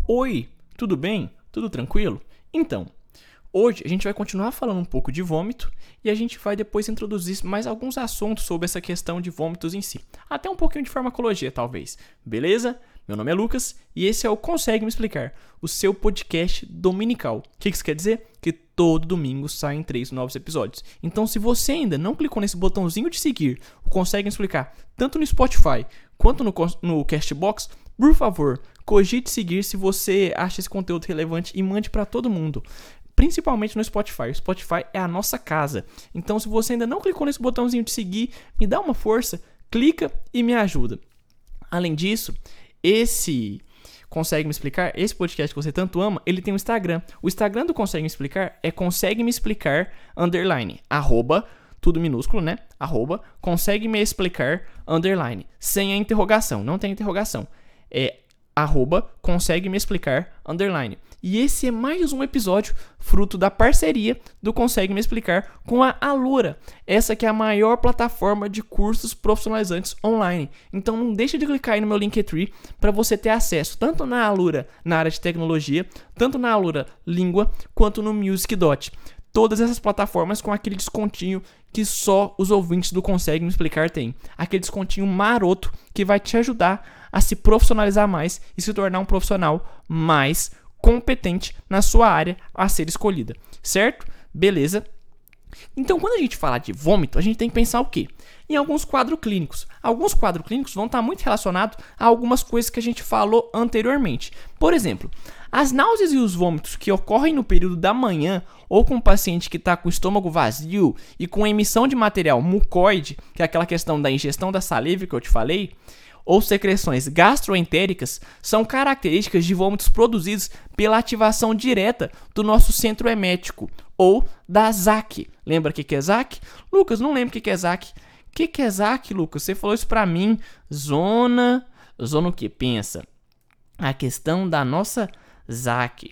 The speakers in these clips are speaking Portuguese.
Oi, tudo bem? Tudo tranquilo? Então, hoje a gente vai continuar falando um pouco de vômito e a gente vai depois introduzir mais alguns assuntos sobre essa questão de vômitos em si. Até um pouquinho de farmacologia, talvez. Beleza? Meu nome é Lucas e esse é o Consegue Me Explicar, o seu podcast dominical. O que isso quer dizer? Que todo domingo saem 3 novos episódios. Então, se você ainda não clicou nesse botãozinho de seguir, o Consegue Me Explicar, tanto no Spotify quanto no Castbox, por favor, cogite seguir se você acha esse conteúdo relevante e mande para todo mundo. Principalmente no Spotify. O Spotify é a nossa casa. Então, se você ainda não clicou nesse botãozinho de seguir, me dá uma força, clica e me ajuda. Além disso, esse Consegue Me Explicar, esse podcast que você tanto ama, ele tem um Instagram. O Instagram do Consegue Me Explicar é Consegue Me Explicar _, tudo minúsculo, né? Consegue Me Explicar _ sem a interrogação, não tem interrogação. É Consegue Me Explicar _ E esse é mais um episódio fruto da parceria do Consegue Me Explicar com a Alura. Essa que é a maior plataforma de cursos profissionalizantes online. Então não deixa de clicar aí no meu Linktree para você ter acesso tanto na Alura na área de tecnologia, tanto na Alura Língua, quanto no Music.dot. Todas essas plataformas com aquele descontinho que só os ouvintes do Consegue Me Explicar têm. Aquele descontinho maroto que vai te ajudar a se profissionalizar mais e se tornar um profissional mais competente na sua área a ser escolhida. Certo? Beleza? Então, quando a gente fala de vômito, a gente tem que pensar o quê? Em alguns quadros clínicos. Alguns quadros clínicos vão estar muito relacionados a algumas coisas que a gente falou anteriormente. Por exemplo, as náuseas e os vômitos que ocorrem no período da manhã ou com um paciente que está com o estômago vazio e com emissão de material mucoide, que é aquela questão da ingestão da saliva que eu te falei, ou secreções gastroentéricas, são características de vômitos produzidos pela ativação direta do nosso centro emético, ou da ZAC. Lembra o que é ZAC? Lucas, não lembro o que é ZAC. O que é ZAC, Lucas? Você falou isso pra mim. Zona o que? Pensa. A questão da nossa ZAC.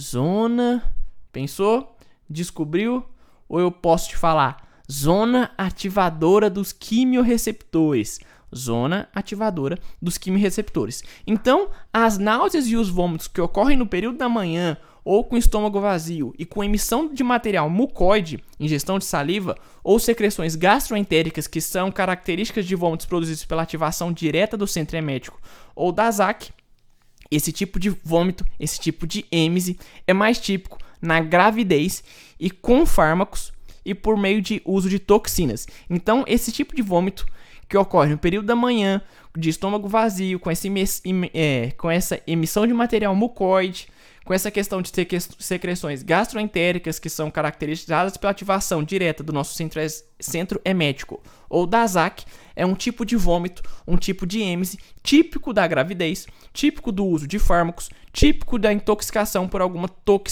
Pensou? Descobriu? Ou eu posso te falar? Zona ativadora dos quimiorreceptores. Zona ativadora dos quimiorreceptores. Então, as náuseas e os vômitos que ocorrem no período da manhã ou com estômago vazio e com emissão de material mucoide, ingestão de saliva, ou secreções gastroentéricas que são características de vômitos produzidos pela ativação direta do centro emético ou da ZAC, esse tipo de vômito, esse tipo de êmese é mais típico na gravidez e com fármacos e por meio de uso de toxinas. Então, esse tipo de vômito que ocorre no período da manhã, de estômago vazio, com essa emissão de material mucoide, com essa questão de secreções gastroentéricas que são caracterizadas pela ativação direta do nosso centro emético ou da ZAC, é um tipo de vômito, um tipo de êmese típico da gravidez, típico do uso de fármacos, típico da intoxicação por alguma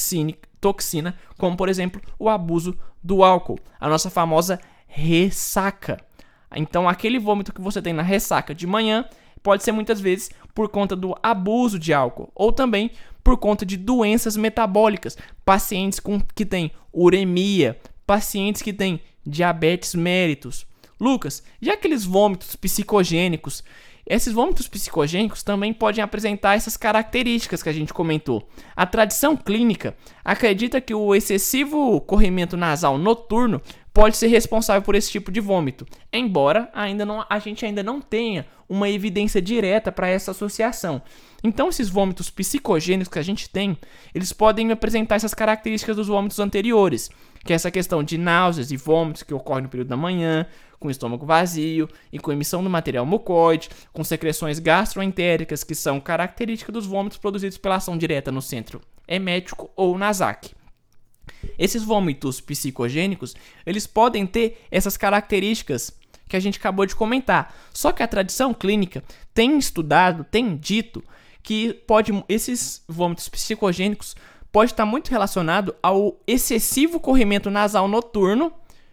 toxina, como por exemplo o abuso do álcool, a nossa famosa ressaca. Então, aquele vômito que você tem na ressaca de manhã pode ser muitas vezes por conta do abuso de álcool ou também por conta de doenças metabólicas, pacientes que têm uremia, pacientes que têm diabetes mellitus. Lucas, e aqueles vômitos psicogênicos? Esses vômitos psicogênicos também podem apresentar essas características que a gente comentou. A tradição clínica acredita que o excessivo corrimento nasal noturno pode ser responsável por esse tipo de vômito, embora a gente ainda não tenha uma evidência direta para essa associação. Então, esses vômitos psicogênicos que a gente tem, eles podem apresentar essas características dos vômitos anteriores, que é essa questão de náuseas e vômitos que ocorrem no período da manhã, com estômago vazio e com emissão do material mucoide, com secreções gastroentéricas que são características dos vômitos produzidos pela ação direta no centro emético ou na ZAC. Esses vômitos psicogênicos, eles podem ter essas características que a gente acabou de comentar. Só que a tradição clínica tem estudado, tem dito que esses vômitos psicogênicos pode estar muito relacionado ao excessivo corrimento nasal noturno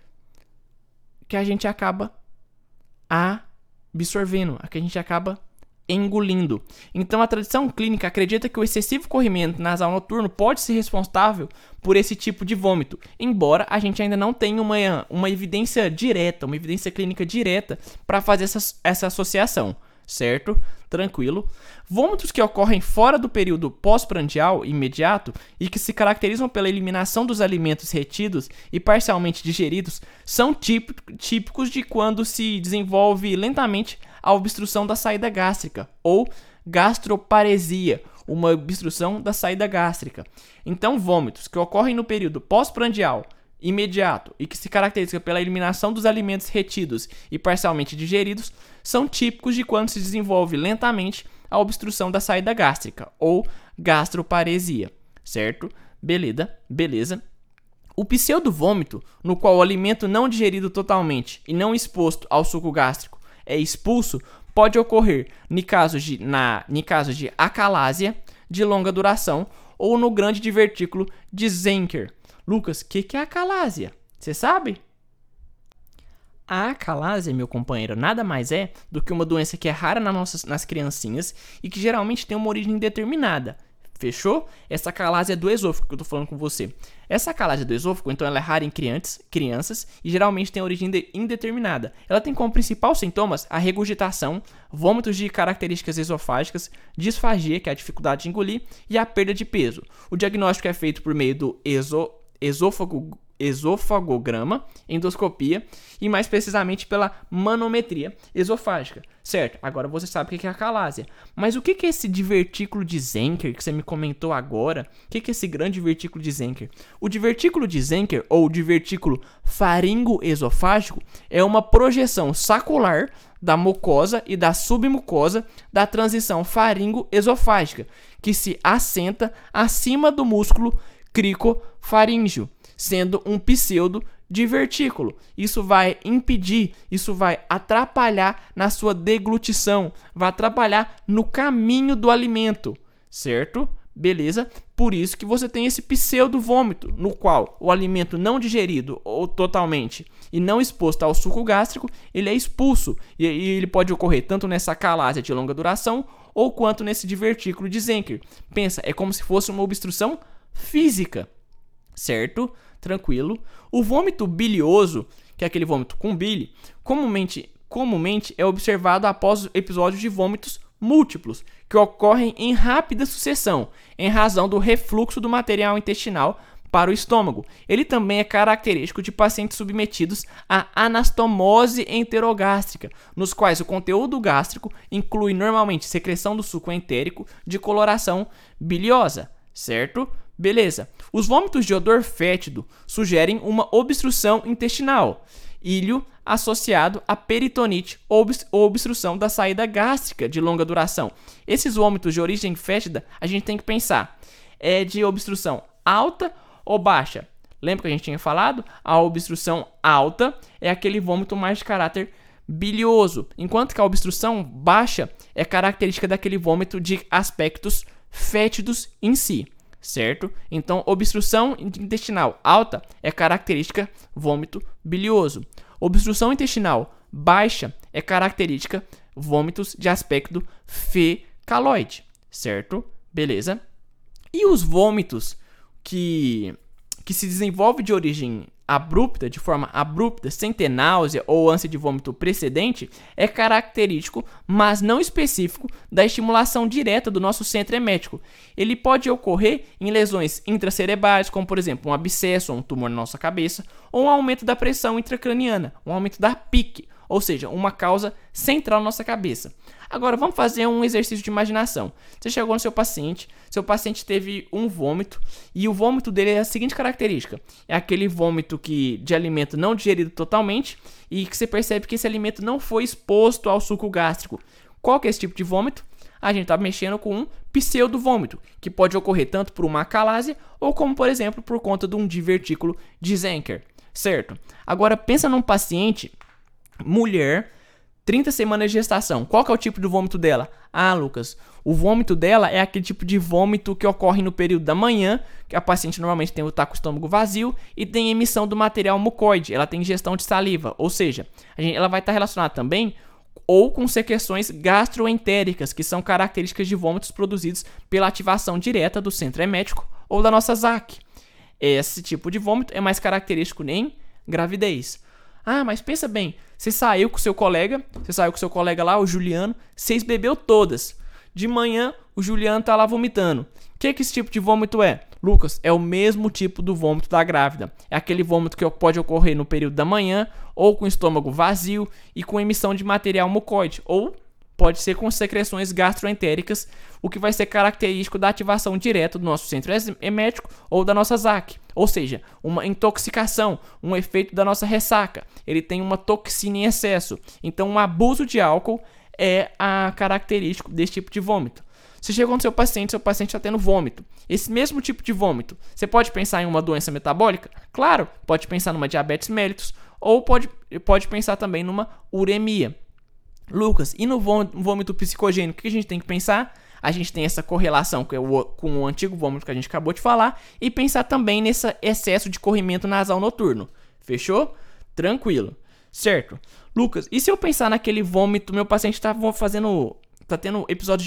que a gente acaba absorvendo, que a gente acaba engolindo. Então, a tradição clínica acredita que o excessivo corrimento nasal noturno pode ser responsável por esse tipo de vômito, embora a gente ainda não tenha uma evidência direta, uma evidência clínica direta para fazer essa associação. certo? Tranquilo. Vômitos que ocorrem fora do período pós-prandial imediato e que se caracterizam pela eliminação dos alimentos retidos e parcialmente digeridos são típicos de quando se desenvolve lentamente a obstrução da saída gástrica ou gastroparesia, uma obstrução da saída gástrica. Então, vômitos que ocorrem no período pós-prandial imediato e que se caracteriza pela eliminação dos alimentos retidos e parcialmente digeridos são típicos de quando se desenvolve lentamente a obstrução da saída gástrica ou gastroparesia, certo? Beleza. O pseudovômito, no qual o alimento não digerido totalmente e não exposto ao suco gástrico é expulso, pode ocorrer em casos de acalásia de longa duração ou no grande divertículo de Zenker. Lucas, o que é acalásia? Você sabe? A acalásia, meu companheiro, nada mais é do que uma doença que é rara nas criancinhas e que geralmente tem uma origem indeterminada. Fechou? Essa acalásia é do esôfago que eu tô falando com você. Essa acalásia do esôfago, então, ela é rara em crianças e geralmente tem origem indeterminada. Ela tem como principal sintomas a regurgitação, vômitos de características esofágicas, disfagia, que é a dificuldade de engolir, e a perda de peso. O diagnóstico é feito por meio do esofagograma, endoscopia e mais precisamente pela manometria esofágica, certo? Agora você sabe o que é acalásia. Mas o que é esse divertículo de Zenker que você me comentou agora? O que é esse grande divertículo de Zenker? O divertículo de Zenker, ou divertículo faringoesofágico, é uma projeção saccular da mucosa e da submucosa da transição faringoesofágica, que se assenta acima do músculo cricofaríngeo, sendo um pseudo-divertículo. Isso vai impedir, isso vai atrapalhar na sua deglutição, vai atrapalhar no caminho do alimento, certo? Beleza? Por isso que você tem esse pseudo-vômito, no qual o alimento não digerido ou totalmente e não exposto ao suco gástrico, ele é expulso. E ele pode ocorrer tanto nessa acalásia de longa duração ou quanto nesse divertículo de Zenker. Pensa, é como se fosse uma obstrução física, certo? Tranquilo. O vômito bilioso, que é aquele vômito com bile, comumente é observado após episódios de vômitos múltiplos, que ocorrem em rápida sucessão, em razão do refluxo do material intestinal para o estômago. Ele também é característico de pacientes submetidos à anastomose enterogástrica, nos quais o conteúdo gástrico inclui normalmente secreção do suco entérico de coloração biliosa, certo? Beleza. Os vômitos de odor fétido sugerem uma obstrução intestinal, íleo associado a peritonite ou obstrução da saída gástrica de longa duração. Esses vômitos de origem fétida, a gente tem que pensar, é de obstrução alta ou baixa? Lembra que a gente tinha falado? A obstrução alta é aquele vômito mais de caráter bilioso, enquanto que a obstrução baixa é característica daquele vômito de aspectos fétidos em si, certo? Então, obstrução intestinal alta é característica vômito bilioso. Obstrução intestinal baixa é característica vômitos de aspecto fecaloide, certo? Beleza? E os vômitos que se desenvolvem de origem abrupta, de forma abrupta, sem ter náusea ou ânsia de vômito precedente, é característico, mas não específico, da estimulação direta do nosso centro emético. Ele pode ocorrer em lesões intracerebrais, como por exemplo um abscesso ou um tumor na nossa cabeça, ou um aumento da pressão intracraniana, um aumento da PIC, ou seja, uma causa central na nossa cabeça. Agora vamos fazer um exercício de imaginação. Você chegou no seu paciente teve um vômito e o vômito dele é a seguinte característica: é aquele vômito de alimento não digerido totalmente e que você percebe que esse alimento não foi exposto ao suco gástrico. Qual que é esse tipo de vômito? A gente está mexendo com um pseudovômito, que pode ocorrer tanto por uma acalásia ou como, por exemplo, por conta de um divertículo de Zenker, certo? Agora pensa num paciente, mulher, 30 semanas de gestação. Qual que é o tipo do vômito dela? Ah, Lucas, o vômito dela é aquele tipo de vômito que ocorre no período da manhã, que a paciente normalmente tá com o estômago vazio e tem emissão do material mucoide, ela tem ingestão de saliva, ou seja, ela vai estar relacionada também ou com secreções gastroentéricas, que são características de vômitos produzidos pela ativação direta do centro emético ou da nossa ZAC. Esse tipo de vômito é mais característico em gravidez. Ah, mas pensa bem, Você saiu com seu colega lá, o Juliano, vocês bebeu todas. De manhã, o Juliano tá lá vomitando. O que esse tipo de vômito é? Lucas, é o mesmo tipo do vômito da grávida. É aquele vômito que pode ocorrer no período da manhã, ou com o estômago vazio e com emissão de material mucoide, ou pode ser com secreções gastroentéricas, o que vai ser característico da ativação direta do nosso centro emético ou da nossa ZAC. Ou seja, uma intoxicação, um efeito da nossa ressaca. Ele tem uma toxina em excesso. Então, um abuso de álcool é a característico desse tipo de vômito. Você chegou no seu paciente está tendo vômito. Esse mesmo tipo de vômito, você pode pensar em uma doença metabólica? Claro, pode pensar numa diabetes mellitus ou pode pensar também numa uremia. Lucas, e no vômito psicogênico, o que a gente tem que pensar? A gente tem essa correlação com o antigo vômito que a gente acabou de falar e pensar também nesse excesso de corrimento nasal noturno. Fechou? Tranquilo. Certo. Lucas, e se eu pensar naquele vômito, meu paciente tá tendo episódios de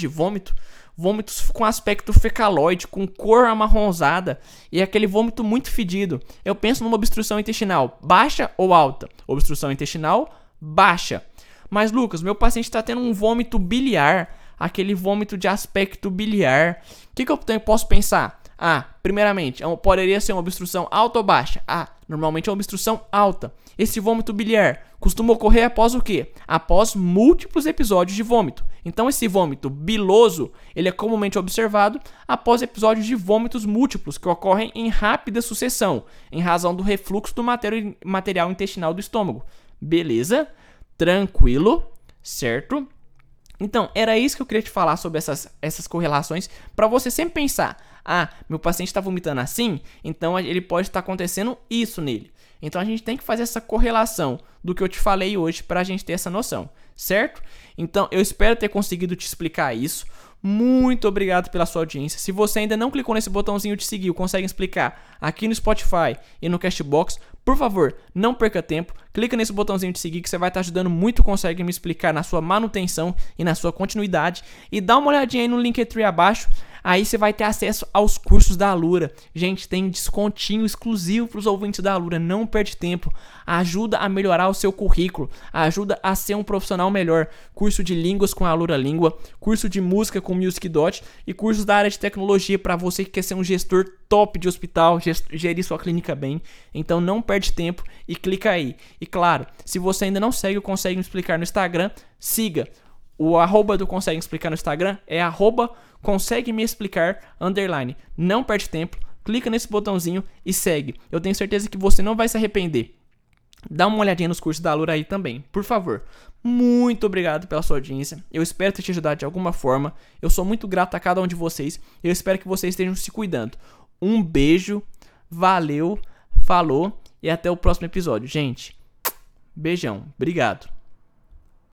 vômitos com aspecto fecaloide, com cor amarronzada e aquele vômito muito fedido. Eu penso numa obstrução intestinal baixa ou alta? Obstrução intestinal baixa. Mas, Lucas, meu paciente está tendo um vômito biliar, aquele vômito de aspecto biliar. O que eu posso pensar? Primeiramente, poderia ser uma obstrução alta ou baixa? Normalmente é uma obstrução alta. Esse vômito biliar costuma ocorrer após o quê? Após múltiplos episódios de vômito. Então, esse vômito biloso, ele é comumente observado após episódios de vômitos múltiplos que ocorrem em rápida sucessão, em razão do refluxo do material intestinal do estômago. Beleza? Tranquilo, certo? Então, era isso que eu queria te falar sobre essas correlações, para você sempre pensar, meu paciente está vomitando assim, então ele pode estar acontecendo isso nele. Então, a gente tem que fazer essa correlação do que eu te falei hoje para a gente ter essa noção, certo? Então, eu espero ter conseguido te explicar isso. Muito obrigado pela sua audiência. Se você ainda não clicou nesse botãozinho de seguir, consegue explicar aqui no Spotify e no Castbox, por favor, não perca tempo, clica nesse botãozinho de seguir que você vai estar ajudando muito o Consegue Me Explicar na sua manutenção e na sua continuidade. E dá uma olhadinha aí no Linktree abaixo, aí você vai ter acesso aos cursos da Alura. Gente, tem descontinho exclusivo para os ouvintes da Alura, não perde tempo. Ajuda a melhorar o seu currículo, ajuda a ser um profissional melhor. Curso de línguas com a Alura Língua, curso de música com MusicDot e cursos da área de tecnologia para você que quer ser um gestor top de hospital, gerir sua clínica bem. Então não perde tempo e clica aí. E claro, se você ainda não segue o Consegue Me Explicar no Instagram, siga. O @ do Consegue Me Explicar no Instagram é @Consegue Me Explicar _ Não perde tempo, clica nesse botãozinho e segue. Eu tenho certeza que você não vai se arrepender. Dá uma olhadinha nos cursos da Alura aí também, por favor. Muito obrigado pela sua audiência. Eu espero ter te ajudado de alguma forma. Eu sou muito grato a cada um de vocês. Eu espero que vocês estejam se cuidando. Um beijo, valeu, falou e até o próximo episódio, gente. Beijão, obrigado.